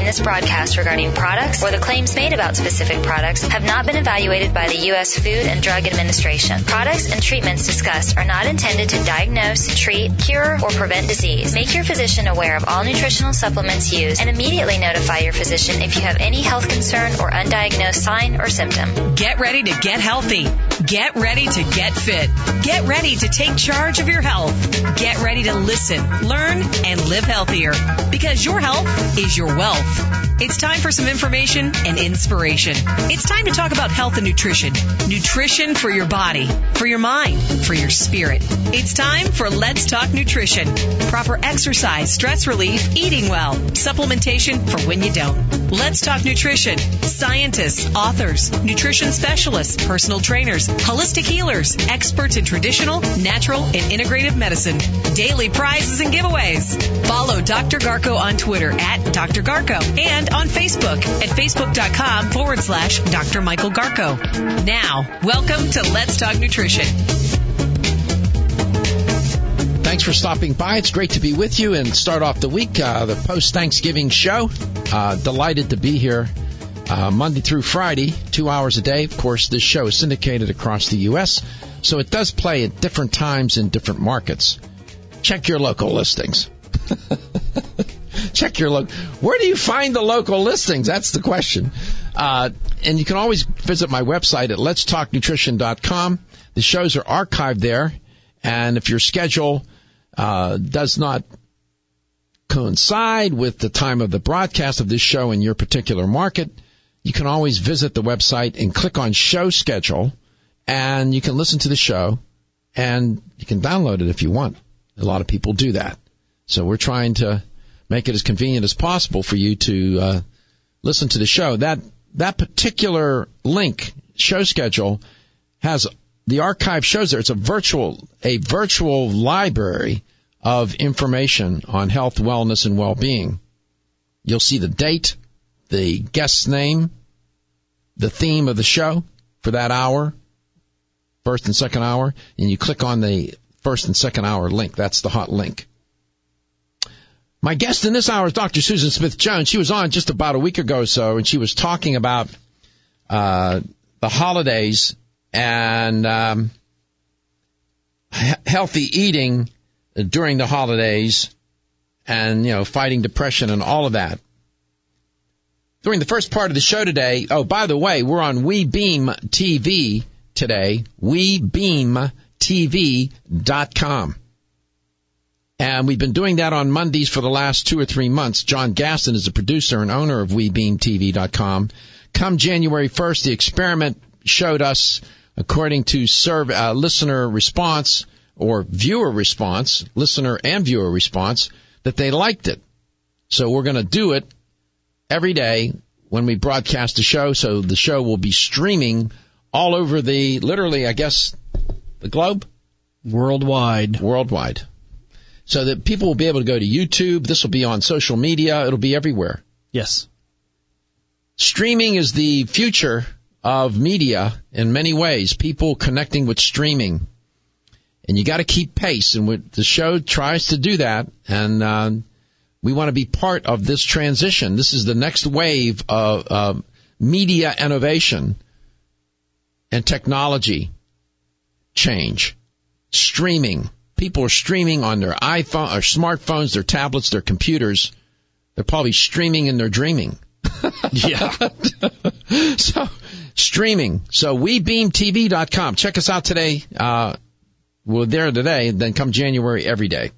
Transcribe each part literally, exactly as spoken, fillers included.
this broadcast regarding products or the claims made about specific products have not been evaluated by the U S Food and Drug Administration. Products and treatments discussed are not intended to diagnose, treat, cure, or prevent disease. Make your physician aware of all nutritional supplements used and immediately notify your physician if you have any health concern or undiagnosed sign or symptom. Get ready to get healthy. Get ready to get fit. Get ready to take charge of your health. Get ready to listen, learn, and live healthier, because your health is your wealth. It's time for some information and inspiration. It's time to talk about health and nutrition. Nutrition for your body, for your mind, for your spirit. It's time for Let's Talk Nutrition. Proper exercise, stress relief, eating well, supplementation for when you don't. Let's Talk Nutrition. Scientists, authors, nutrition specialists, personal trainers, holistic healers, experts in traditional, natural, and integrative medicine. Daily prizes and giveaways. Follow Doctor Garko on Twitter at Doctor Garko and on Facebook at facebook.com forward slash Dr. Michael Garko. Now, welcome to Let's Talk Nutrition. Thanks for stopping by. It's great to be with you and start off the week, uh, the post-Thanksgiving show. Uh, delighted to be here uh, Monday through Friday, two hours a day. Of course, this show is syndicated across the U S, so it does play at different times in different markets. Check your local listings. Check your local. Where do you find the local listings? That's the question. Uh, and you can always visit my website at lets talk nutrition dot com. The shows are archived there, and if your schedule uh, does not coincide with the time of the broadcast of this show in your particular market, you can always visit the website and click on show schedule, and you can listen to the show, and you can download it if you want. A lot of people do that. So we're trying to make it as convenient as possible for you to uh, listen to the show. That that particular link, show schedule, has the archive shows there. It's a virtual a virtual library of information on health, wellness, and well-being. You'll see the date, the guest's name, the theme of the show for that hour, first and second hour, and you click on the first and second hour link. That's the hot link. My guest in this hour is Doctor Susan Smith-Jones. She was on just about a week ago or so, and she was talking about uh, the holidays and um, he- healthy eating during the holidays and, you know, fighting depression and all of that. During the first part of the show today, oh, by the way, we're on WeBeam T V today, we beam T V dot com. And we've been doing that on Mondays for the last two or three months. John Gaston is the producer and owner of we beam T V dot com. Come January first, the experiment showed us, according to serve, uh, listener response or viewer response, listener and viewer response, that they liked it. So we're going to do it every day when we broadcast the show. So the show will be streaming all over the, literally, I guess, the globe? Worldwide. Worldwide. So that people will be able to go to YouTube. This will be on social media. It'll be everywhere. Yes. Streaming is the future of media in many ways. People connecting with streaming. And you got to keep pace. And the show tries to do that. And uh, we want to be part of this transition. This is the next wave of uh, media innovation and technology change. Streaming. People are streaming on their iPhone, or smartphones, their tablets, their computers. They're probably streaming in their dreaming. Yeah. So, streaming. So, we beam T V dot com. Check us out today. Uh, we're there today, then come January every day.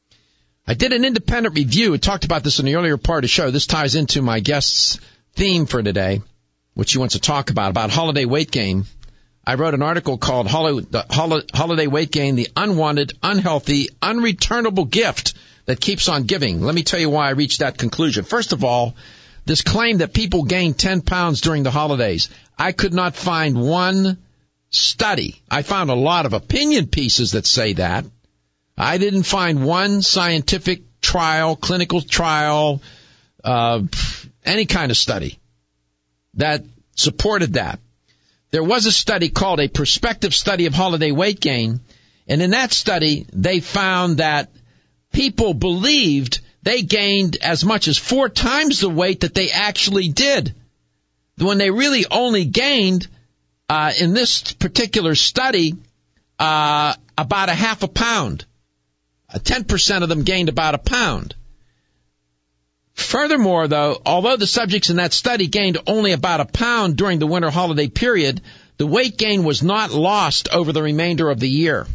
I did an independent review. I talked about this in the earlier part of the show. This ties into my guest's theme for today, which she wants to talk about, about holiday weight gain. I wrote an article called Holiday Weight Gain, the Unwanted, Unhealthy, Unreturnable Gift That Keeps on Giving. Let me tell you why I reached that conclusion. First of all, this claim that people gain ten pounds during the holidays. I could not find one study. I found a lot of opinion pieces that say that. I didn't find one scientific trial, clinical trial, uh, any kind of study that supported that. There was a study called a prospective study of holiday weight gain, and in that study, they found that people believed they gained as much as four times the weight that they actually did. When they really only gained, uh, in this particular study, uh, about a half a pound. Uh, ten percent of them gained about a pound. Furthermore, though, although the subjects in that study gained only about a pound during the winter holiday period, the weight gain was not lost over the remainder of the year.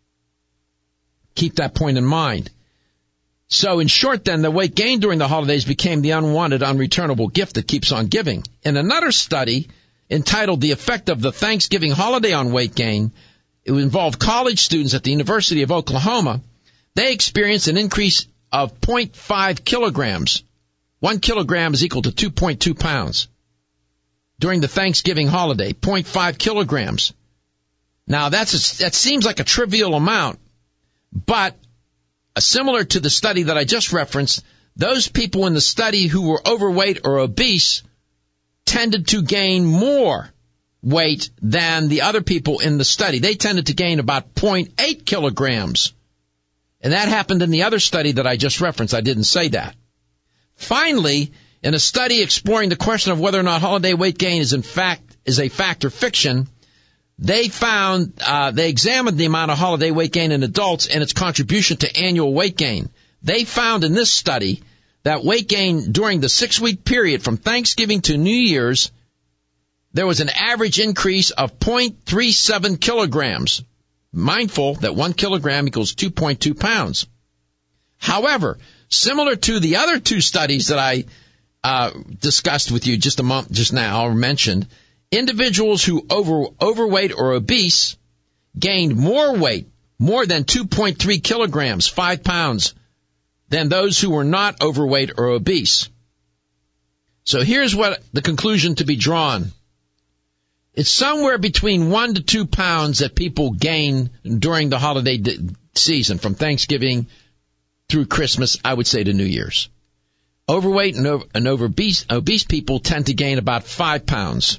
Keep that point in mind. So in short, then, the weight gained during the holidays became the unwanted, unreturnable gift that keeps on giving. In another study entitled The Effect of the Thanksgiving Holiday on Weight Gain, it involved college students at the University of Oklahoma. They experienced an increase of zero point five kilograms. One kilogram is equal to two point two pounds. During the Thanksgiving holiday, zero point five kilograms. Now, that's a, that seems like a trivial amount, but uh, similar to the study that I just referenced, those people in the study who were overweight or obese tended to gain more weight than the other people in the study. They tended to gain about zero point eight kilograms. And that happened in the other study that I just referenced. I didn't say that. Finally, in a study exploring the question of whether or not holiday weight gain is in fact is a fact or fiction, they found uh, they examined the amount of holiday weight gain in adults and its contribution to annual weight gain. They found in this study that weight gain during the six-week period from Thanksgiving to New Year's, there was an average increase of zero point three seven kilograms. Mindful that one kilogram equals two point two pounds. However, similar to the other two studies that I uh, discussed with you just a month, just now, or mentioned, individuals who over overweight or obese gained more weight, more than two point three kilograms, five pounds, than those who were not overweight or obese. So here's what the conclusion to be drawn. It's somewhere between one to two pounds that people gain during the holiday d- season, from Thanksgiving through Christmas, I would say, to New Year's. Overweight and, over, and over obese, obese people tend to gain about five pounds.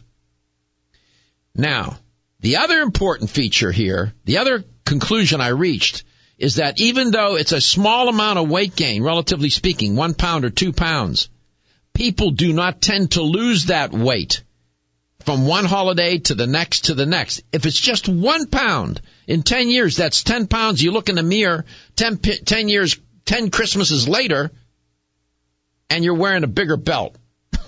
Now, the other important feature here, the other conclusion I reached, is that even though it's a small amount of weight gain, relatively speaking, one pound or two pounds, people do not tend to lose that weight from one holiday to the next to the next. If it's just one pound in ten years, that's ten pounds. You look in the mirror ten, ten years, ten Christmases later, and you're wearing a bigger belt.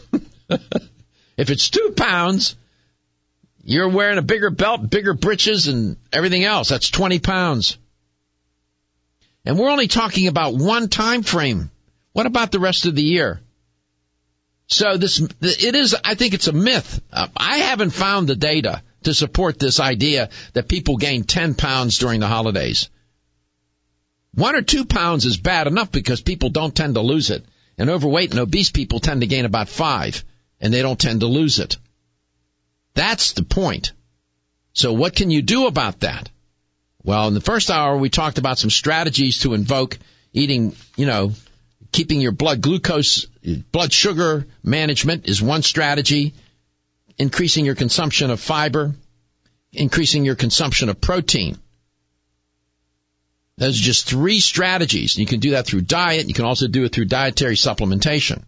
If it's two pounds, you're wearing a bigger belt, bigger breeches, and everything else. That's twenty pounds. And we're only talking about one time frame. What about the rest of the year? So this, it is, I think it's a myth. Uh, I haven't found the data to support this idea that people gain ten pounds during the holidays. One or two pounds is bad enough because people don't tend to lose it. And overweight and obese people tend to gain about five, and they don't tend to lose it. That's the point. So what can you do about that? Well, in the first hour, we talked about some strategies to invoke eating, you know, keeping your blood glucose, blood sugar management is one strategy. Increasing your consumption of fiber, increasing your consumption of protein. Those are just three strategies. You can do that through diet. You can also do it through dietary supplementation.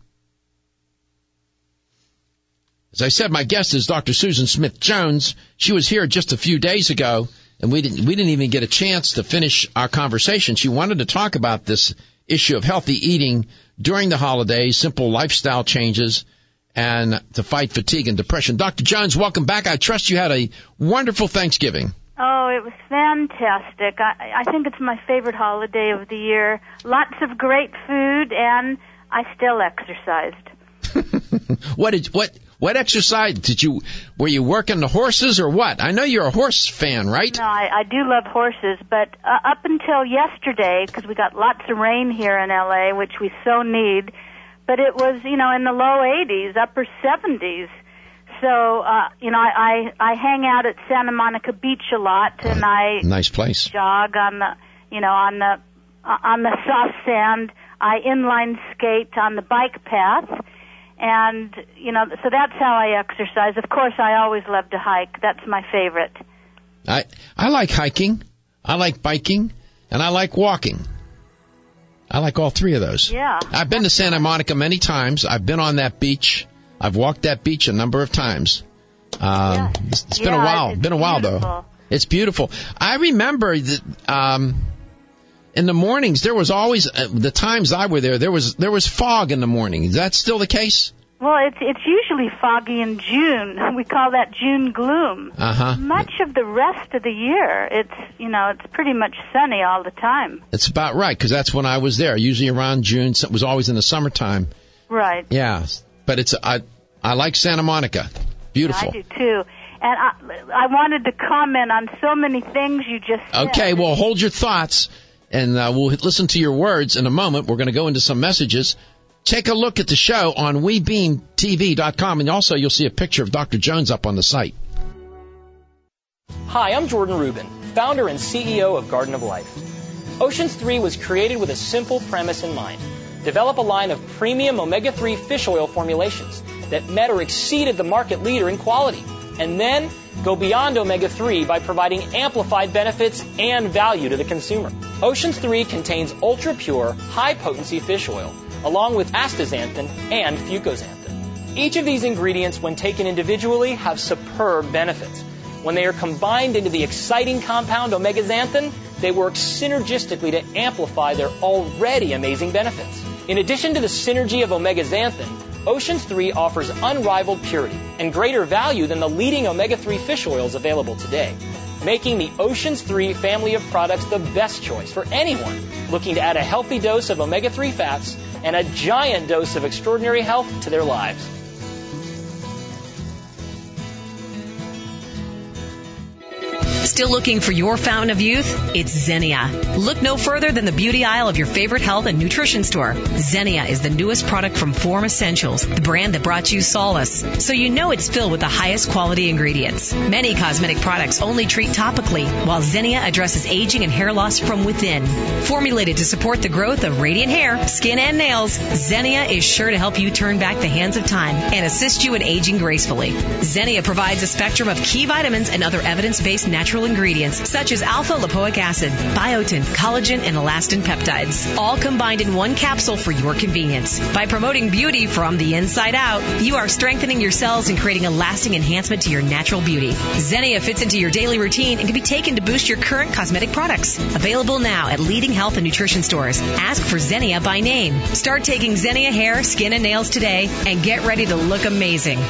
As I said, my guest is Doctor Susan Smith-Jones. She was here just a few days ago, and we didn't, we didn't even get a chance to finish our conversation. She wanted to talk about this issue of healthy eating during the holidays, simple lifestyle changes, and to fight fatigue and depression. Doctor Jones, welcome back. I trust you had a wonderful Thanksgiving. Oh, it was fantastic. I, I think it's my favorite holiday of the year. Lots of great food, and I still exercised. What did what what exercise did you? Were you working the horses or what? I know you're a horse fan, right? No, I, I do love horses, but uh, up until yesterday, because we got lots of rain here in L A, which we so need, but it was, you know, in the low eighties, upper seventies. So, uh, you know, I, I I hang out at Santa Monica Beach a lot, and I nice place. Jog on the, you know, on the uh, on the soft sand. I inline skate on the bike path. And, you know, so that's how I exercise. Of course, I always love to hike. That's my favorite. I I like hiking. I like biking. And I like walking. I like all three of those. Yeah. I've been to Santa Monica many times. I've been on that beach. I've walked that beach a number of times. Um, yeah. It's, it's been yeah, a while. It's been a while beautiful. though. It's beautiful. I remember that um, in the mornings there was always uh, the times I were there. There was there was fog in the morning. Is that still the case? Well, it's it's usually foggy in June. We call that June gloom. Uh-huh. Much of the rest of the year, it's you know it's pretty much sunny all the time. It's about right because that's when I was there. Usually around June. So it was always in the summertime. Right. Yeah, but it's I I like Santa Monica. Beautiful. Yeah, I do too. And I, I wanted to comment on so many things you just said. Okay, well, hold your thoughts, and uh, we'll listen to your words in a moment. We're going to go into some messages. Take a look at the show on we beam T V dot com, and also you'll see a picture of Doctor Jones up on the site. Hi, I'm Jordan Rubin, founder and C E O of Garden of Life. Oceans three was created with a simple premise in mind. Develop a line of premium omega three fish oil formulations that met or exceeded the market leader in quality. And then go beyond omega three by providing amplified benefits and value to the consumer. Oceans three contains ultra-pure, high-potency fish oil, along with astaxanthin and fucoxanthin. Each of these ingredients, when taken individually, have superb benefits. When they are combined into the exciting compound omega-xanthin, they work synergistically to amplify their already amazing benefits. In addition to the synergy of omega-xanthin, Oceans three offers unrivaled purity and greater value than the leading omega three fish oils available today, making the Oceans three family of products the best choice for anyone looking to add a healthy dose of omega three fats and a giant dose of extraordinary health to their lives. Still looking for your fountain of youth? It's Xenia. Look no further than the beauty aisle of your favorite health and nutrition store. Xenia is the newest product from Form Essentials, the brand that brought you solace. So you know it's filled with the highest quality ingredients. Many cosmetic products only treat topically, while Xenia addresses aging and hair loss from within. Formulated to support the growth of radiant hair, skin, and nails, Xenia is sure to help you turn back the hands of time and assist you in aging gracefully. Xenia provides a spectrum of key vitamins and other evidence-based natural ingredients such as alpha-lipoic acid, biotin, collagen, and elastin peptides, all combined in one capsule for your convenience. By promoting beauty from the inside out, you are strengthening your cells and creating a lasting enhancement to your natural beauty. Xenia fits into your daily routine and can be taken to boost your current cosmetic products. Available now at leading health and nutrition stores. Ask for Xenia by name. Start taking Xenia hair, skin, and nails today and get ready to look amazing.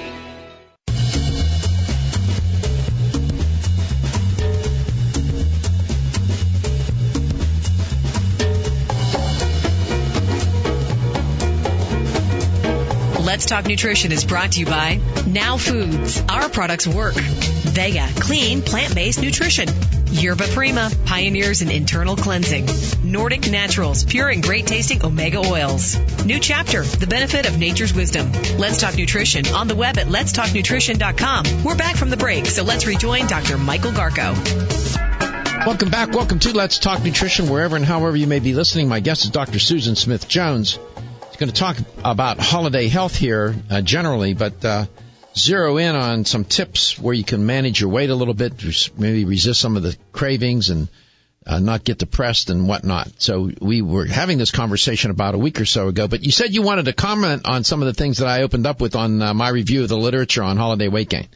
Let's Talk Nutrition is brought to you by Now Foods. Our products work. Vega, clean, plant-based nutrition. Yerba Prima, pioneers in internal cleansing. Nordic Naturals, pure and great-tasting omega oils. New Chapter, the benefit of nature's wisdom. Let's Talk Nutrition on the web at lets talk nutrition dot com. We're back from the break, so let's rejoin Doctor Michael Garko. Welcome back. Welcome to Let's Talk Nutrition, wherever and however you may be listening. My guest is Doctor Susan Smith-Jones. Going to talk about holiday health here uh, generally, but uh, zero in on some tips where you can manage your weight a little bit, maybe resist some of the cravings and uh, not get depressed and whatnot. So we were having this conversation about a week or so ago, but you said you wanted to comment on some of the things that I opened up with on uh, my review of the literature on holiday weight gain.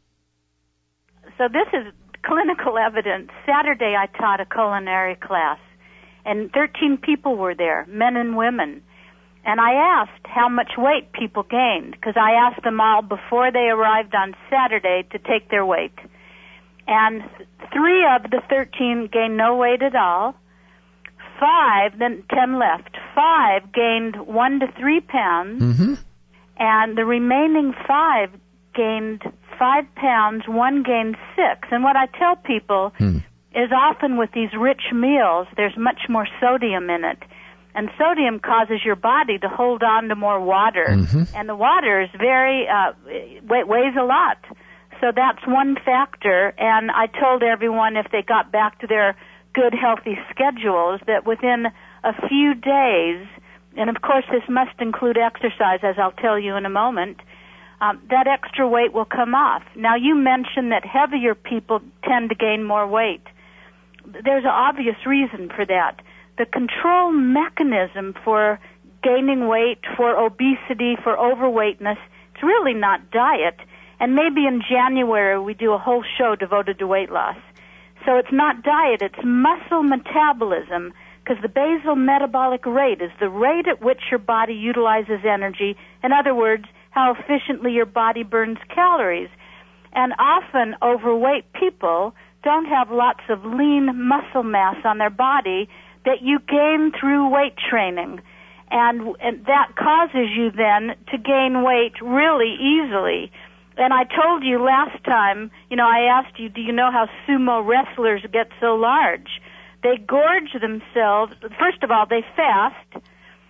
So this is clinical evidence. Saturday I taught a culinary class, and thirteen people were there, men and women. And I asked how much weight people gained, because I asked them all before they arrived on Saturday to take their weight. And three of the thirteen gained no weight at all. Five, then ten left. Five gained one to three pounds. Mm-hmm. And the remaining five gained five pounds, one gained six. And what I tell people hmm. is often with these rich meals, there's much more sodium in it. And sodium causes your body to hold on to more water. Mm-hmm. And the water is very, uh, weighs a lot. So that's one factor. And I told everyone if they got back to their good, healthy schedules, that within a few days, and of course this must include exercise, as I'll tell you in a moment, um, that extra weight will come off. Now, you mentioned that heavier people tend to gain more weight. There's an obvious reason for that. the control mechanism for gaining weight, for obesity, for overweightness, it's really not diet. And maybe in January we do a whole show devoted to weight loss. So it's not diet, it's muscle metabolism, because the basal metabolic rate is the rate at which your body utilizes energy. In other words, how efficiently your body burns calories. And often overweight people don't have lots of lean muscle mass on their body that you gain through weight training. And, and that causes you then to gain weight really easily. And I told you last time, you know, I asked you, do you know how sumo wrestlers get so large? They gorge themselves. First of all, they fast,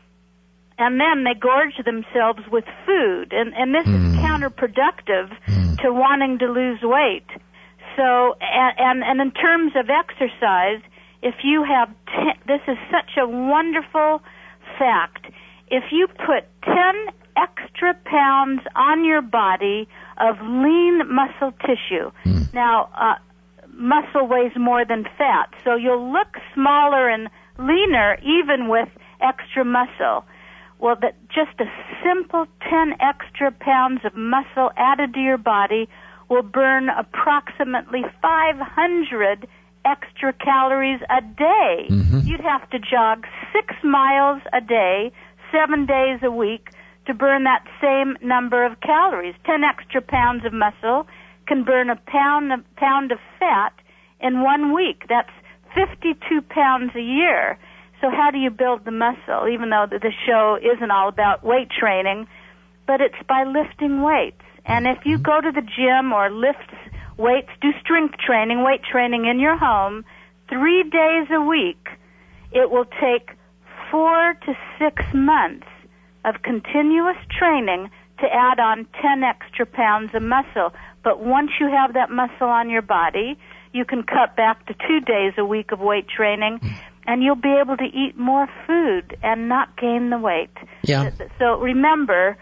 and then they gorge themselves with food. And, and this mm. is counterproductive mm. to wanting to lose weight. So, and, and, and in terms of exercise, if you have, ten, this is such a wonderful fact, if you put ten extra pounds on your body of lean muscle tissue. Mm. Now, uh, muscle weighs more than fat, so you'll look smaller and leaner even with extra muscle. Well, that just a simple ten extra pounds of muscle added to your body will burn approximately five hundred extra calories a day. Mm-hmm. You'd have to jog six miles a day, seven days a week, to burn that same number of calories. Ten extra pounds of muscle can burn a pound, a pound of fat in one week. That's fifty-two pounds a year. So how do you build the muscle? Even though the show isn't all about weight training, but it's by lifting weights. And if you go to the gym or lift weights, do strength training, weight training in your home, three days a week, it will take four to six months of continuous training to add on ten extra pounds of muscle. But once you have that muscle on your body, you can cut back to two days a week of weight training, and you'll be able to eat more food and not gain the weight. Yeah. So remember,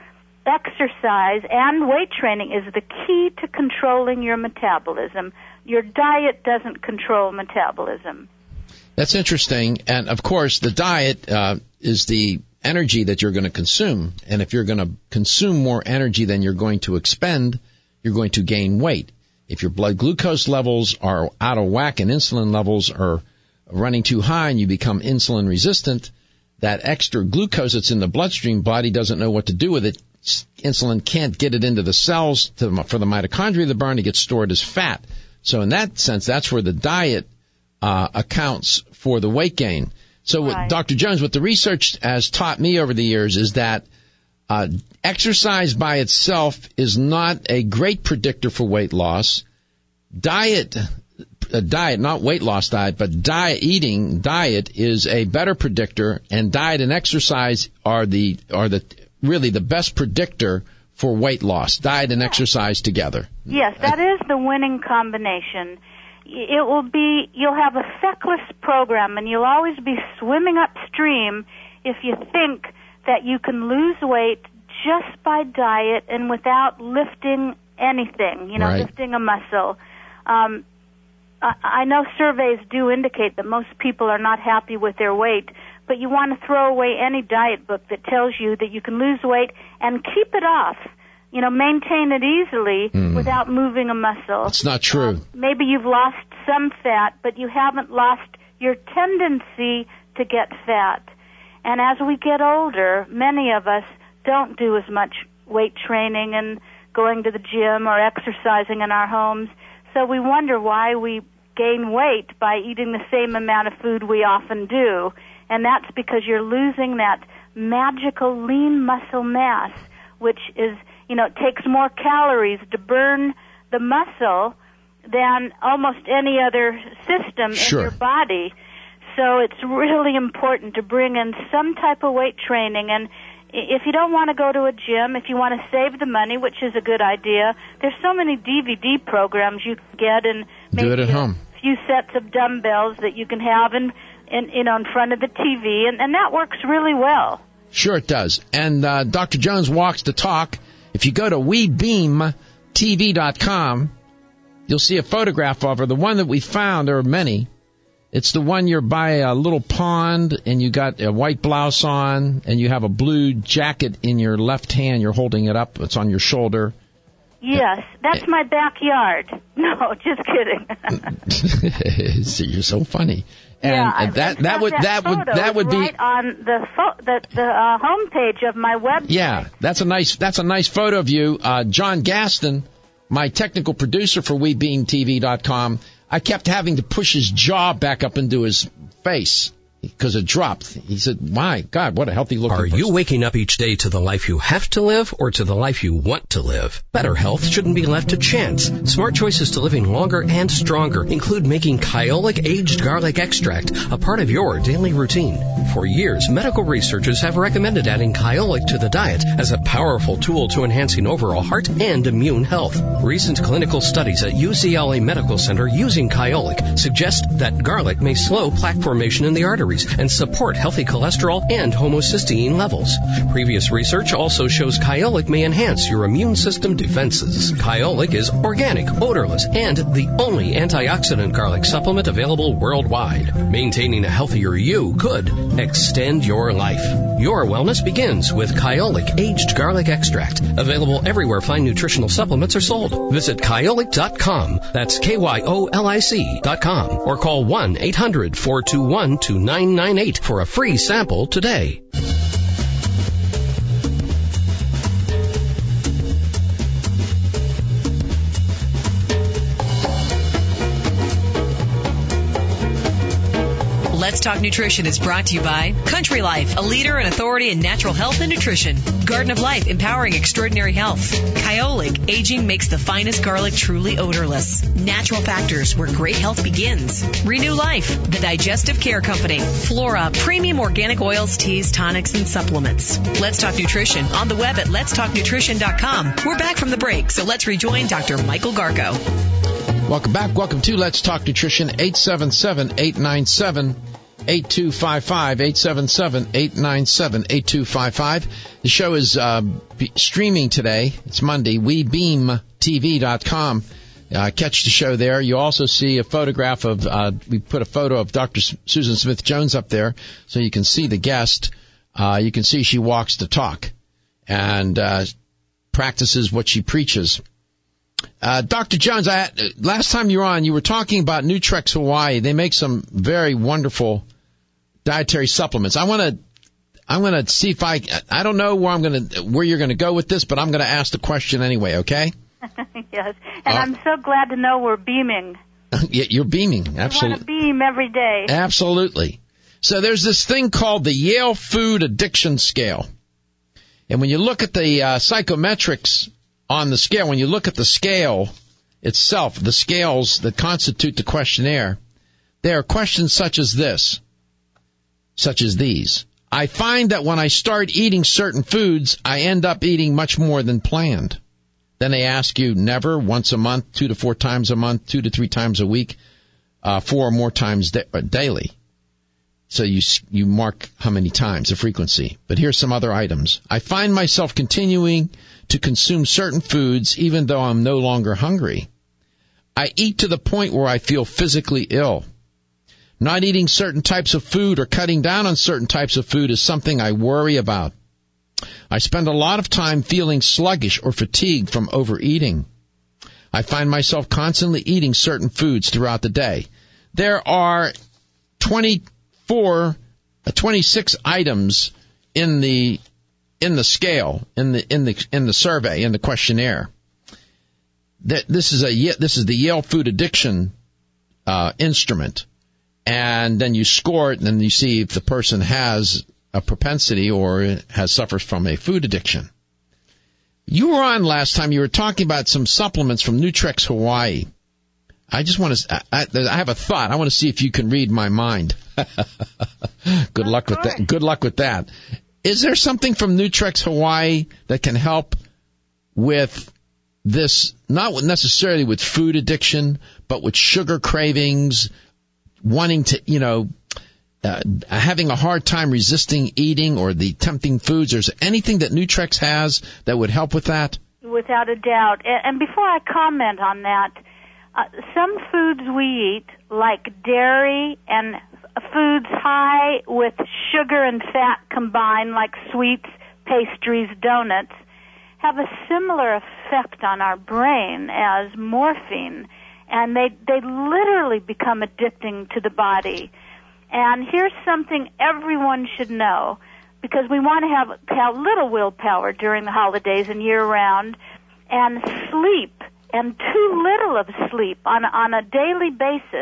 exercise and weight training is the key to controlling your metabolism. Your diet doesn't control metabolism. That's interesting. And, of course, the diet uh, is the energy that you're going to consume. And if you're going to consume more energy than you're going to expend, you're going to gain weight. If your blood glucose levels are out of whack and insulin levels are running too high and you become insulin resistant, that extra glucose that's in the bloodstream, body doesn't know what to do with it. Insulin can't get it into the cells to, for the mitochondria to burn. It gets stored as fat. So in that sense, that's where the diet uh, accounts for the weight gain. So what Right. Doctor Jones, what the research has taught me over the years is that uh, exercise by itself is not a great predictor for weight loss. Diet, uh, diet, not weight loss diet, but diet, eating diet is a better predictor, and diet and exercise are the are the really the best predictor for weight loss. Diet and exercise together. Yes, that is the winning combination. It will be, you'll have a feckless program, and you'll always be swimming upstream if you think that you can lose weight just by diet and without lifting anything, you know, Right. lifting a muscle. Um, I, I know surveys do indicate that most people are not happy with their weight, but you want to throw away any diet book that tells you that you can lose weight and keep it off. You know, maintain it easily mm. without moving a muscle. It's not true. Um, maybe you've lost some fat, but you haven't lost your tendency to get fat. And as we get older, many of us don't do as much weight training and going to the gym or exercising in our homes. So we wonder why we gain weight by eating the same amount of food we often do. And that's because you're losing that magical lean muscle mass, which is, you know, it takes more calories to burn the muscle than almost any other system Sure. in your body. So it's really important to bring in some type of weight training. And if you don't want to go to a gym, if you want to save the money, which is a good idea, there's so many D V D programs you can get, and maybe Do it at a home. few sets of dumbbells that you can have in, in you know, in front of the T V, and, and that works really well. Sure it does. And uh, Doctor Jones walks the talk. If you go to we beam T V dot com, you'll see a photograph of her. The one that we found, there are many, It's the one you're by a little pond and you got a white blouse on and you have a blue jacket in your left hand. You're holding it up. It's on your shoulder. Yes, that's my backyard. No, just kidding. See, you're so funny. And yeah, that that would that, that would that would be right on the fo- the, the uh, homepage of my website. Yeah, that's a nice that's a nice photo of you, uh, John Gaston, my technical producer for We Beam T V dot com. I kept having to push his jaw back up into his face because it dropped. He said, my God, what a healthy looking Are person. you waking up each day to the life you have to live or to the life you want to live? Better health shouldn't be left to chance. Smart choices to living longer and stronger include making Kyolic aged garlic extract a part of your daily routine. For years, medical researchers have recommended adding Kyolic to the diet as a powerful tool to enhancing overall heart and immune health. Recent clinical studies at U C L A Medical Center using Kyolic suggest that garlic may slow plaque formation in the arteries and support healthy cholesterol and homocysteine levels. Previous research also shows Kyolic may enhance your immune system defenses. Kyolic is organic, odorless, and the only antioxidant garlic supplement available worldwide. Maintaining a healthier you could extend your life. Your wellness begins with Kyolic aged garlic extract, available everywhere fine nutritional supplements are sold. Visit Kyolic dot com. That's K Y O L I C dot com. Or call one eight hundred four two one two nine nine eight for a free sample today. Let's Talk Nutrition is brought to you by Country Life, a leader and authority in natural health and nutrition. Garden of Life, empowering extraordinary health. Kyolic, aging makes the finest garlic truly odorless. Natural Factors, where great health begins. Renew Life, the digestive care company. Flora, premium organic oils, teas, tonics, and supplements. Let's Talk Nutrition on the web at lets talk nutrition dot com. We're back from the break, so let's rejoin Doctor Michael Garko. Welcome back. Welcome to Let's Talk Nutrition. eight seven seven, eight nine seven, eight two five five. eight seven seven, eight nine seven, eight two five five. The show is uh, streaming today. It's Monday. We Beam T V dot com. Uh, catch the show there. You also see a photograph of, uh, we put a photo of Doctor Susan Smith-Jones up there so you can see the guest. Uh, you can see she walks the talk and uh, practices what she preaches. Uh, Doctor Jones, I, last time you were on, you were talking about Nutrex Hawaii. They make some very wonderful dietary supplements. I want to, I'm going to see if I, I don't know where I'm going to, where you're going to go with this, but I'm going to ask the question anyway, okay? Yes, and uh, I'm so glad to know we're beaming. Yeah, you're beaming, absolutely. I want to beam every day. Absolutely. So there's this thing called the Yale Food Addiction Scale. And when you look at the uh, psychometrics on the scale, when you look at the scale itself, the scales that constitute the questionnaire, there are questions such as this, such as these. I find that when I start eating certain foods, I end up eating much more than planned. Then they ask you never, once a month, two to four times a month, two to three times a week, uh, four or more times da- daily. So you you mark how many times, the frequency. But here's some other items. I find myself continuing to consume certain foods even though I'm no longer hungry. I eat to the point where I feel physically ill. Not eating certain types of food or cutting down on certain types of food is something I worry about. I spend a lot of time feeling sluggish or fatigued from overeating. I find myself constantly eating certain foods throughout the day. There are twenty-four, twenty-six items in the in the scale, in the in the in the survey, in the questionnaire. That this is a this is the Yale Food Addiction uh, instrument, and then you score it, and then you see if the person has a propensity or has suffers from a food addiction. You were on last time. You were talking about some supplements from Nutrex Hawaii. I just want to. I, I have a thought. I want to see if you can read my mind. Good luck with that. Good luck with that. Is there something from Nutrex Hawaii that can help with this? Not necessarily with food addiction, but with sugar cravings, wanting to, you know, uh, having a hard time resisting eating or the tempting foods. Is there anything that Nutrex has that would help with that? Without a doubt. And before I comment on that, Uh, some foods we eat, like dairy and foods high with sugar and fat combined, like sweets, pastries, donuts, have a similar effect on our brain as morphine, and they they literally become addicting to the body. And here's something everyone should know, because we want to have, have little willpower during the holidays and year-round, and sleep, and too little of sleep on, on a daily basis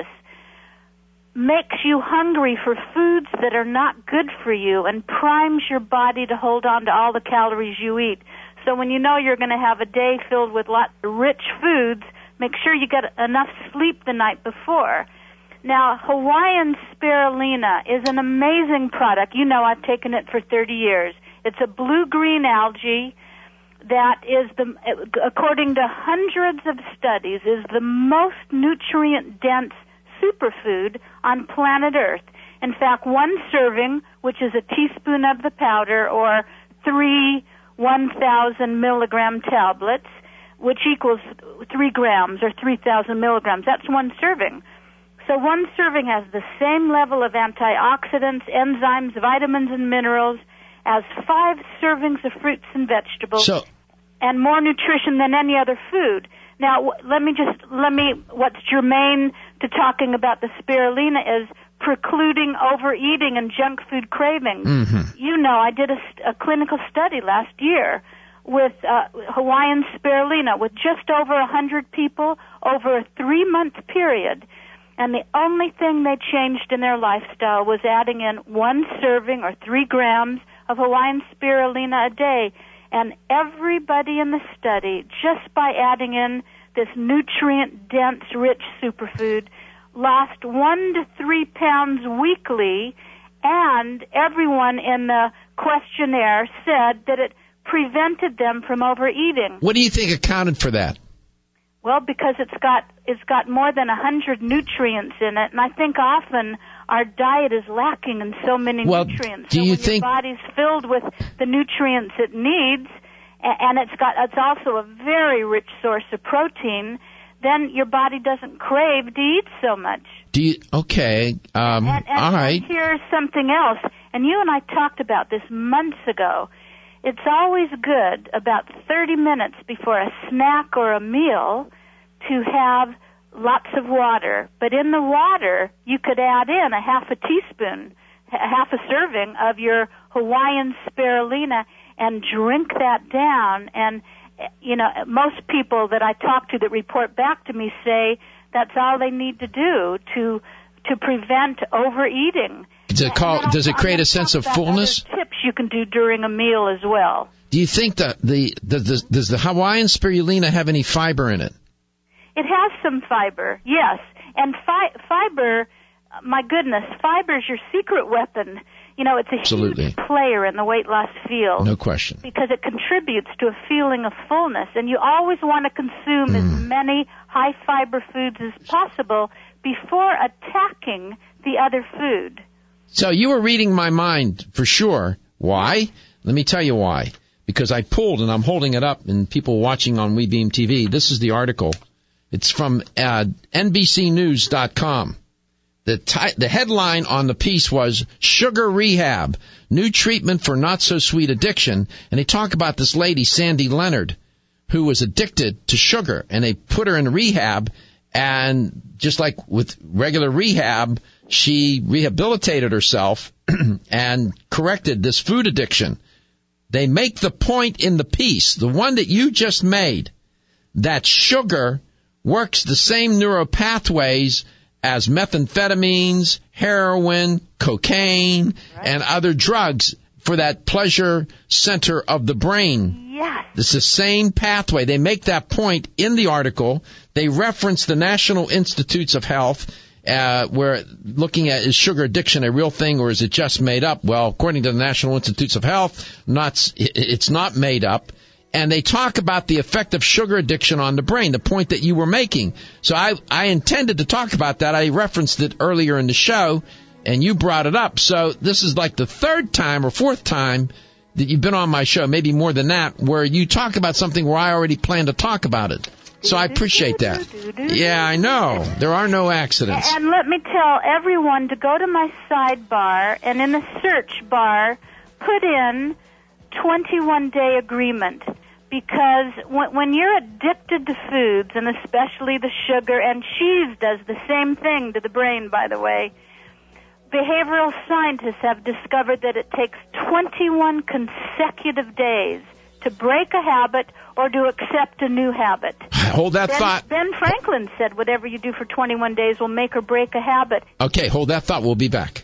makes you hungry for foods that are not good for you and primes your body to hold on to all the calories you eat. So when you know you're going to have a day filled with lots of rich foods, make sure you get enough sleep the night before. Now, Hawaiian spirulina is an amazing product. You know, I've taken it for thirty years. It's a blue-green algae that is, the, according to hundreds of studies, is the most nutrient-dense superfood on planet Earth. In fact, one serving, which is a teaspoon of the powder, or three one thousand milligram tablets, which equals three grams or three thousand milligrams, that's one serving. So one serving has the same level of antioxidants, enzymes, vitamins, and minerals as five servings of fruits and vegetables, so, and more nutrition than any other food. Now, let me just, let me, what's germane to talking about the spirulina is precluding overeating and junk food cravings. Mm-hmm. You know, I did a, a clinical study last year with uh, Hawaiian spirulina with just over one hundred people over a three-month period. And the only thing they changed in their lifestyle was adding in one serving or three grams of Hawaiian spirulina a day. And everybody in the study, just by adding in this nutrient-dense, rich superfood, lost one to three pounds weekly, and everyone in the questionnaire said that it prevented them from overeating. What do you think accounted for that? Well, because it's got it's got more than a hundred nutrients in it, and I think often our diet is lacking in so many well, nutrients. Do so you when think your body's filled with the nutrients it needs, and it's got it's also a very rich source of protein, then your body doesn't crave to eat so much. Do you? Okay. Um, and, and all right. Here's something else, and you and I talked about this months ago. It's always good about thirty minutes before a snack or a meal to have lots of water. But in the water, you could add in a half a teaspoon, a half a serving of your Hawaiian spirulina and drink that down. And, you know, most people that I talk to that report back to me say that's all they need to do to to prevent overeating. Does it, call, does it create a sense of fullness? Other tips you can do during a meal as well. Do you think that the, the, the does the Hawaiian spirulina have any fiber in it? It has some fiber, yes. And fi- fiber, my goodness, fiber is your secret weapon. You know, it's a Absolutely. huge player in the weight loss field. No question. Because it contributes to a feeling of fullness. And you always want to consume mm. as many high-fiber foods as possible before attacking the other food. So you were reading my mind for sure. Why? Let me tell you why. Because I pulled, and I'm holding it up, and people watching on WeBeam T V, this is the article. It's from uh, N B C News dot com. The, ti- the headline on the piece was Sugar Rehab, New Treatment for Not-So-Sweet Addiction. And they talk about this lady, Sandy Leonard, who was addicted to sugar. And they put her in rehab, and just like with regular rehab, she rehabilitated herself and corrected this food addiction. They make the point in the piece, the one that you just made, that sugar works the same neuropathways as methamphetamines, heroin, cocaine, right, and other drugs for that pleasure center of the brain. Yes. It's the same pathway. They make that point in the article. They reference the National Institutes of Health, uh, where looking at is sugar addiction a real thing or is it just made up? Well, according to the National Institutes of Health, not, it's not made up. And they talk about the effect of sugar addiction on the brain, the point that you were making. So I, I intended to talk about that. I referenced it earlier in the show, and you brought it up. So this is like the third time or fourth time that you've been on my show, maybe more than that, where you talk about something where I already planned to talk about it. So I appreciate that. Yeah, I know. There are no accidents. And let me tell everyone to go to my sidebar and in the search bar, put in twenty-one day agreement. Because when you're addicted to foods, and especially the sugar, and cheese does the same thing to the brain, by the way, behavioral scientists have discovered that it takes twenty-one consecutive days to break a habit or to accept a new habit. Hold that ben, thought. Ben Franklin said whatever you do for twenty-one days will make or break a habit. Okay, hold that thought. We'll be back.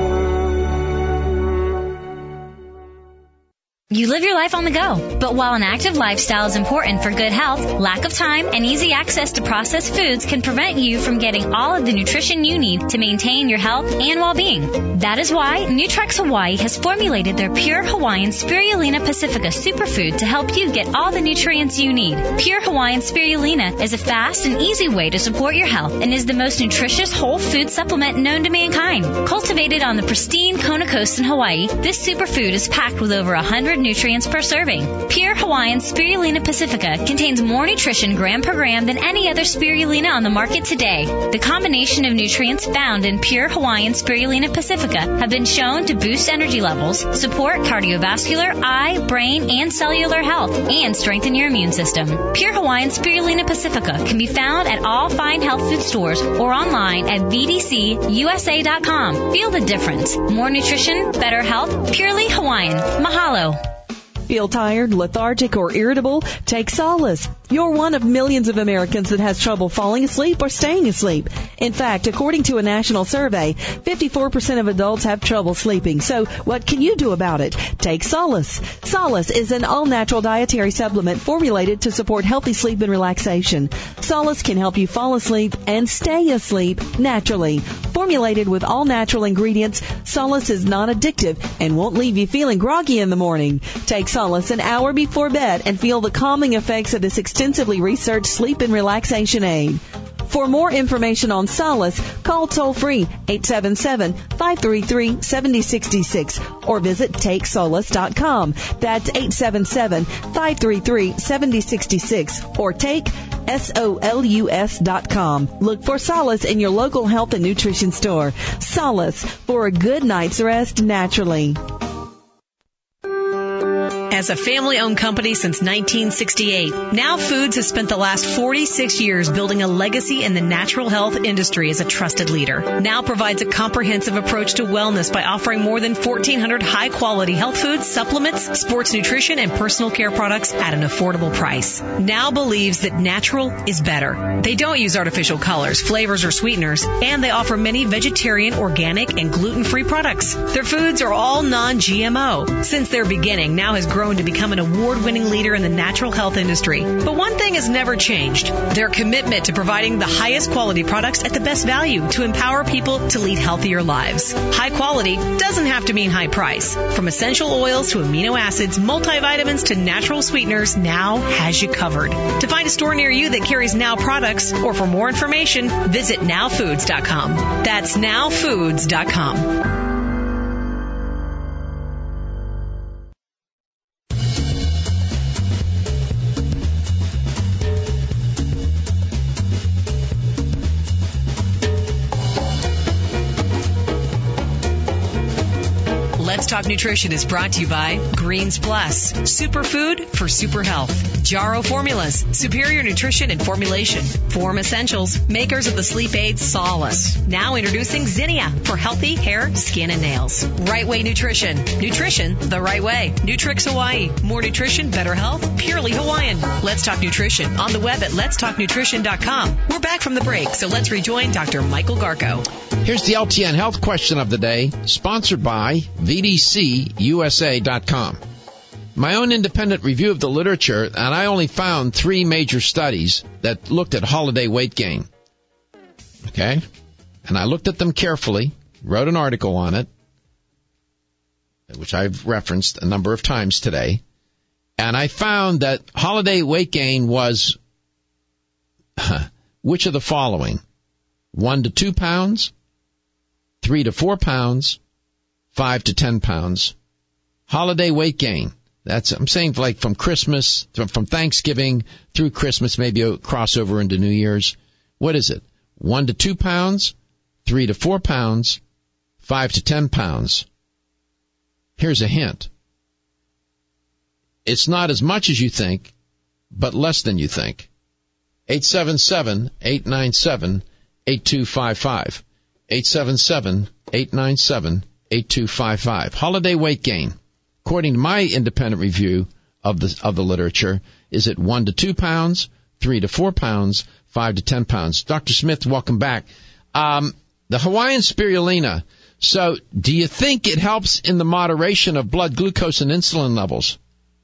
You live your life on the go, but while an active lifestyle is important for good health, lack of time and easy access to processed foods can prevent you from getting all of the nutrition you need to maintain your health and well-being. That is why Nutrex Hawaii has formulated their Pure Hawaiian Spirulina Pacifica superfood to help you get all the nutrients you need. Pure Hawaiian Spirulina is a fast and easy way to support your health and is the most nutritious whole food supplement known to mankind. Cultivated on the pristine Kona Coast in Hawaii, this superfood is packed with over one hundred nutrients per serving. Pure Hawaiian Spirulina Pacifica contains more nutrition gram per gram than any other spirulina on the market today. The combination of nutrients found in Pure Hawaiian Spirulina Pacifica have been shown to boost energy levels, support cardiovascular, eye, brain, and cellular health, and strengthen your immune system. Pure Hawaiian Spirulina Pacifica can be found at all fine health food stores or online at V D C U S A dot com. Feel the difference. More nutrition, better health, purely Hawaiian. Mahalo. Feel tired, lethargic, or irritable? Take Solace. You're one of millions of Americans that has trouble falling asleep or staying asleep. In fact, according to a national survey, fifty-four percent of adults have trouble sleeping. So what can you do about it? Take Solace. Solace is an all-natural dietary supplement formulated to support healthy sleep and relaxation. Solace can help you fall asleep and stay asleep naturally. Formulated with all-natural ingredients, Solace is non-addictive and won't leave you feeling groggy in the morning. Take Solace an hour before bed and feel the calming effects of this extensively researched sleep and relaxation aid. For more information on Solace, call toll-free eight seven seven, five three three, seven zero six six or visit take solace dot com. That's eight seven seven, five three three, seven zero six six or take S O L U S dot com. Look for Solace in your local health and nutrition store. Solace, for a good night's rest naturally. As a family-owned company since nineteen sixty-eight, Now Foods has spent the last forty-six years building a legacy in the natural health industry as a trusted leader. Now provides a comprehensive approach to wellness by offering more than fourteen hundred high-quality health foods, supplements, sports nutrition, and personal care products at an affordable price. Now believes that natural is better. They don't use artificial colors, flavors, or sweeteners, and they offer many vegetarian, organic, and gluten-free products. Their foods are all non-G M O. Since their beginning, Now has grown to become an award-winning leader in the natural health industry. But one thing has never changed: their commitment to providing the highest quality products at the best value to empower people to lead healthier lives. High quality doesn't have to mean high price. From essential oils to amino acids, multivitamins to natural sweeteners, Now has you covered. To find a store near you that carries Now products, or for more information, visit now foods dot com. That's now foods dot com. Let's Talk Nutrition is brought to you by Greens Plus, superfood for super health. Jarrow Formulas, superior nutrition and formulation. Form Essentials, makers of the sleep aid Solace. Now introducing Zinnia for healthy hair, skin, and nails. Right Way Nutrition, nutrition the right way. Nutrex Hawaii, more nutrition, better health, purely Hawaiian. Let's Talk Nutrition on the web at lets talk nutrition dot com. We're back from the break, so let's rejoin Doctor Michael Garko. Here's the L T N Health question of the day, sponsored by V D C U S A dot com. My own independent review of the literature, and I only found three major studies that looked at holiday weight gain. Okay? And I looked at them carefully, wrote an article on it, which I've referenced a number of times today, and I found that holiday weight gain was, which of the following? One to two pounds, three to four pounds, five to ten pounds. Holiday weight gain. That's, I'm saying like from Christmas, from Thanksgiving through Christmas, maybe a crossover into New Year's. What is it? One to two pounds, three to four pounds, five to ten pounds. Here's a hint. It's not as much as you think, but less than you think. eight seven seven, eight nine seven, eight two five five. eight seven seven, eight nine seven, eight two five five. Holiday weight gain, according to my independent review of the of the literature, is it one to two pounds, three to four pounds, five to ten pounds? Doctor Smith, welcome back. Um, the Hawaiian spirulina. So, do you think it helps in the moderation of blood glucose and insulin levels?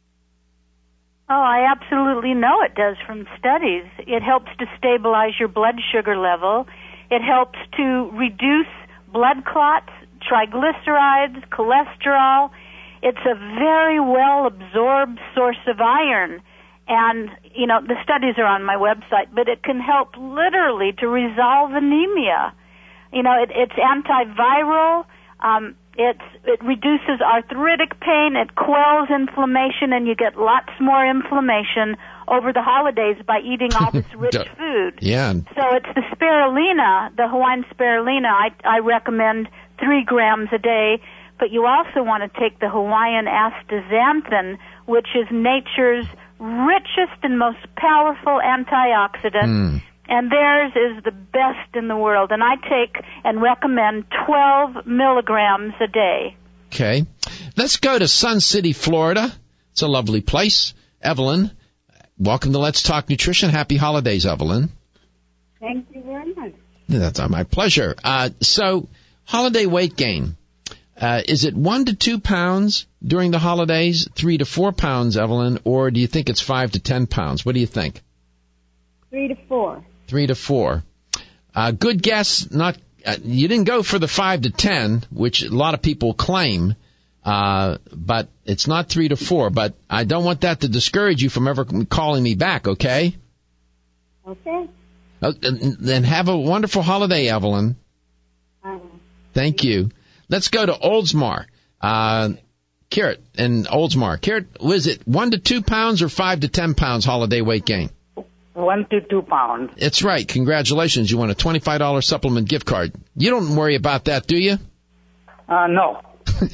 Oh, I absolutely know it does from studies. It helps to stabilize your blood sugar level. It helps to reduce blood clots, triglycerides, cholesterol. It's a very well-absorbed source of iron. And, you know, the studies are on my website, but it can help literally to resolve anemia. You know, it, it's antiviral. Um, it's, it reduces arthritic pain. It quells inflammation, and you get lots more inflammation over the holidays by eating all this rich food. Yeah. So it's the spirulina, the Hawaiian spirulina. I, I recommend three grams a day. But you also want to take the Hawaiian astaxanthin, which is nature's richest and most powerful antioxidant. Mm. And theirs is the best in the world. And I take and recommend twelve milligrams a day. Okay. Let's go to Sun City, Florida. It's a lovely place. Evelyn, welcome to Let's Talk Nutrition. Happy holidays, Evelyn. Thank you very much. That's my pleasure. Uh, so, holiday weight gain. Uh, is it one to two pounds during the holidays, three to four pounds, Evelyn, or do you think it's five to ten pounds? What do you think? Three to four. Three to four. Uh, good guess. Not uh, you didn't go for the five to ten, which a lot of people claim, uh, but it's not three to four. But I don't want that to discourage you from ever calling me back. Okay? Okay. Uh, then have a wonderful holiday, Evelyn. Um, Thank you. Let's go to Oldsmar. Uh, Carrot in Oldsmar. Carrot, was it one to two pounds or five to ten pounds holiday weight gain? One to two pounds. That's right. Congratulations. You won a twenty-five dollars supplement gift card. You don't worry about that, do you? Uh, no.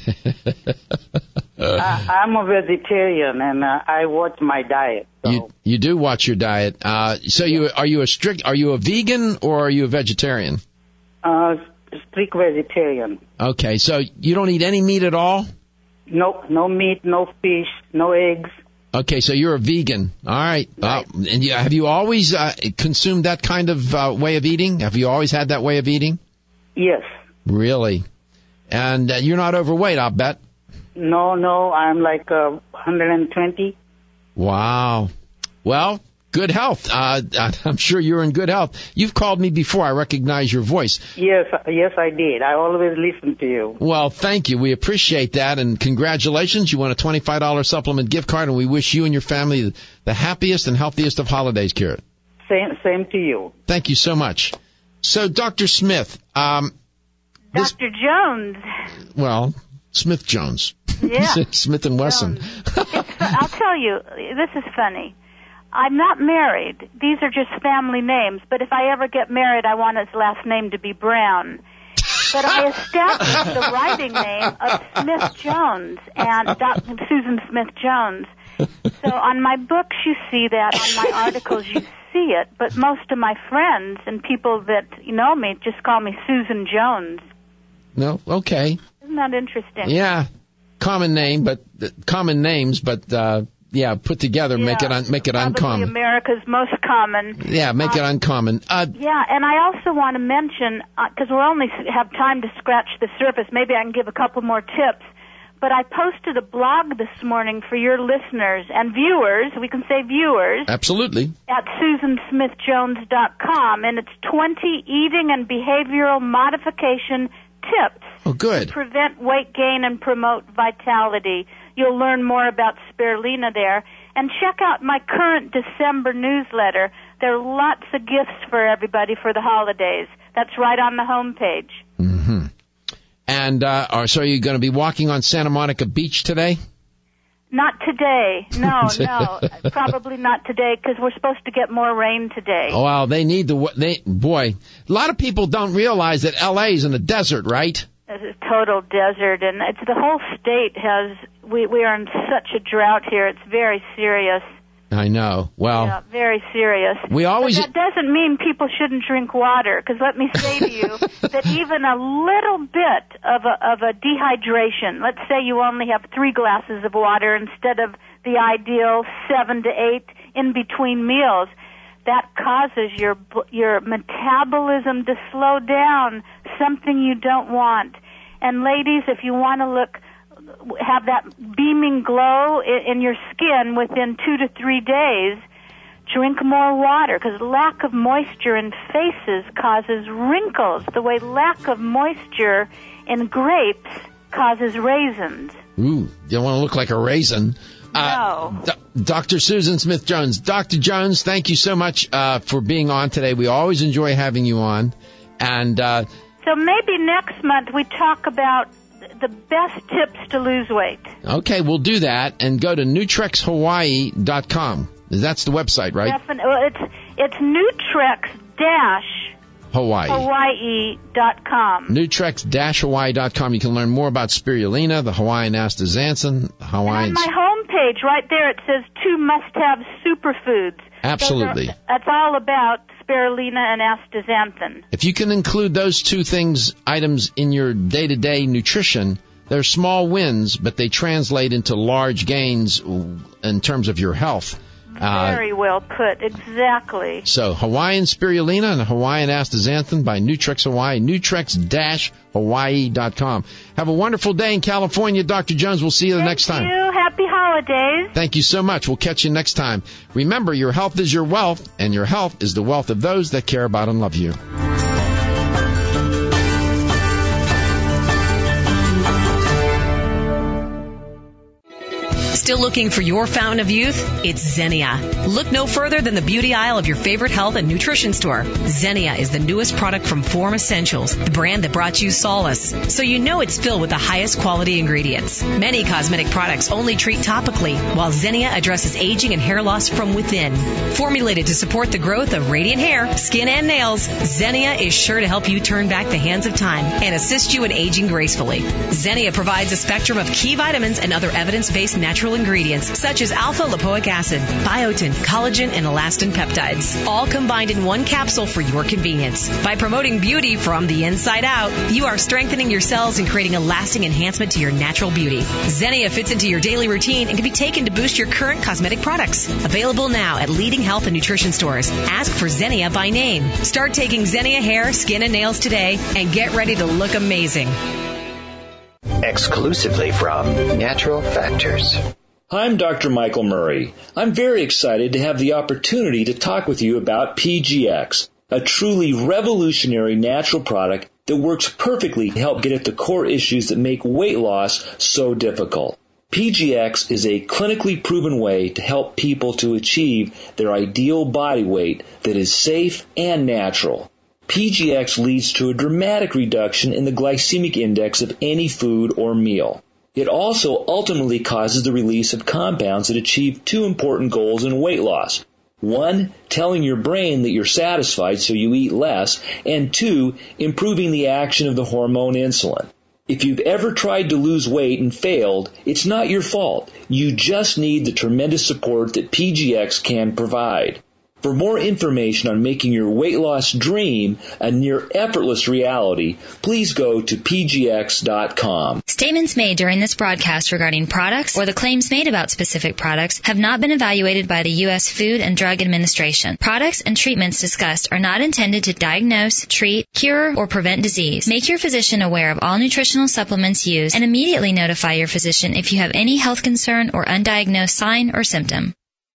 I, I'm a vegetarian, and uh, I watch my diet. So. You you do watch your diet. Uh, so you are you a strict? Are you a vegan or are you a vegetarian? Uh, strict vegetarian. Okay, so you don't eat any meat at all? No, no meat, no fish, no eggs. Okay, so you're a vegan. All right. Right. Uh, and you, have you always uh, consumed that kind of uh, way of eating? Have you always had that way of eating? Yes. Really? And uh, you're not overweight, I'll bet. No, no, I'm like uh, one hundred twenty. Wow. Well, good health. Uh, I'm sure you're in good health. You've called me before. I recognize your voice. Yes, yes, I did. I always listen to you. Well, thank you. We appreciate that, and congratulations. You won a twenty-five dollars supplement gift card, and we wish you and your family the happiest and healthiest of holidays, Kira. Same, same to you. Thank you so much. So, Doctor Smith. Um, this, Doctor Jones. Well, Smith Jones. Yeah. Smith and Wesson. It's, I'll tell you, this is funny. I'm not married. These are just family names. But if I ever get married, I want his last name to be Brown. But I established the writing name of Smith Jones and Doctor Susan Smith Jones. So on my books you see that, on my articles you see it. But most of my friends and people that know me just call me Susan Jones. No, okay. Isn't that interesting? Yeah, common name, but uh, common names, but. Uh, Yeah, put together, yeah, make it un- make it probably uncommon. America's most common. Yeah, make um, it uncommon. Uh, yeah, and I also want to mention, because uh, we'll only have time to scratch the surface, maybe I can give a couple more tips, but I posted a blog this morning for your listeners and viewers, we can say viewers. Absolutely. At susan smith jones dot com, and it's twenty eating and behavioral modification tips. Oh, good. To prevent weight gain and promote vitality. You'll learn more about spirulina there. And check out my current December newsletter. There are lots of gifts for everybody for the holidays. That's right on the homepage. Mm-hmm. And uh, are, so are you going to be walking on Santa Monica Beach today? Not today. No, no. Probably not today because we're supposed to get more rain today. Oh, wow, they need the, they, boy, a lot of people don't realize that L A is in a desert, right? It's a total desert, and it's the whole state has, we, we are in such a drought here. It's very serious. I know. Well, yeah, very serious. We always. But that doesn't mean people shouldn't drink water. Because let me say to you that even a little bit of a of a dehydration. Let's say you only have three glasses of water instead of the ideal seven to eight in between meals. That causes your your metabolism to slow down. Something you don't want. And ladies, if you want to look. Have that beaming glow in your skin within two to three days, drink more water because lack of moisture in faces causes wrinkles the way lack of moisture in grapes causes raisins. Ooh, you don't want to look like a raisin. No. Uh, D- Doctor Susan Smith-Jones. Doctor Jones, thank you so much uh, for being on today. We always enjoy having you on. And uh, so maybe next month we talk about the best tips to lose weight. Okay, we'll do that and go to Nutrex Hawaii dot com. That's the website, right? Definitely. Well, it's it's Nutrex dash Hawaii. Hawaii dot com. Nutrex dash Hawaii dot com. You can learn more about spirulina, the Hawaiian astaxanthin, the Hawaiian. And on my homepage, right there, it says two must-have superfoods. Absolutely. Are, that's all about spirulina and astaxanthin. If you can include those two things, items in your day-to-day nutrition, they're small wins, but they translate into large gains in terms of your health. Very uh, well put. Exactly. So Hawaiian spirulina and Hawaiian astaxanthin by Nutrex Hawaii, Nutrex dash Hawaii dot com. Have a wonderful day in California, Doctor Jones. We'll see you the Thank next time. Thank you. Happy holidays. Thank you so much. We'll catch you next time. Remember, your health is your wealth, and your health is the wealth of those that care about and love you. Still looking for your fountain of youth? It's Xenia. Look no further than the beauty aisle of your favorite health and nutrition store. Xenia is the newest product from Form Essentials, the brand that brought you solace. So you know it's filled with the highest quality ingredients. Many cosmetic products only treat topically, while Xenia addresses aging and hair loss from within. Formulated to support the growth of radiant hair, skin, and nails, Xenia is sure to help you turn back the hands of time and assist you in aging gracefully. Xenia provides a spectrum of key vitamins and other evidence-based natural ingredients such as alpha-lipoic acid, biotin, collagen, and elastin peptides, all combined in one capsule for your convenience. By promoting beauty from the inside out, you are strengthening your cells and creating a lasting enhancement to your natural beauty. Xenia fits into your daily routine and can be taken to boost your current cosmetic products. Available now at leading health and nutrition stores. Ask for Xenia by name. Start taking Xenia hair, skin, and nails today and get ready to look amazing. Exclusively from Natural Factors. I'm Doctor Michael Murray. I'm very excited to have the opportunity to talk with you about P G X, a truly revolutionary natural product that works perfectly to help get at the core issues that make weight loss so difficult. P G X is a clinically proven way to help people to achieve their ideal body weight that is safe and natural. P G X leads to a dramatic reduction in the glycemic index of any food or meal. It also ultimately causes the release of compounds that achieve two important goals in weight loss. One, telling your brain that you're satisfied so you eat less, and two, improving the action of the hormone insulin. If you've ever tried to lose weight and failed, it's not your fault. You just need the tremendous support that P G X can provide. For more information on making your weight loss dream a near effortless reality, please go to P G X dot com. Statements made during this broadcast regarding products or the claims made about specific products have not been evaluated by the U S Food and Drug Administration. Products and treatments discussed are not intended to diagnose, treat, cure, or prevent disease. Make your physician aware of all nutritional supplements used and immediately notify your physician if you have any health concern or undiagnosed sign or symptom.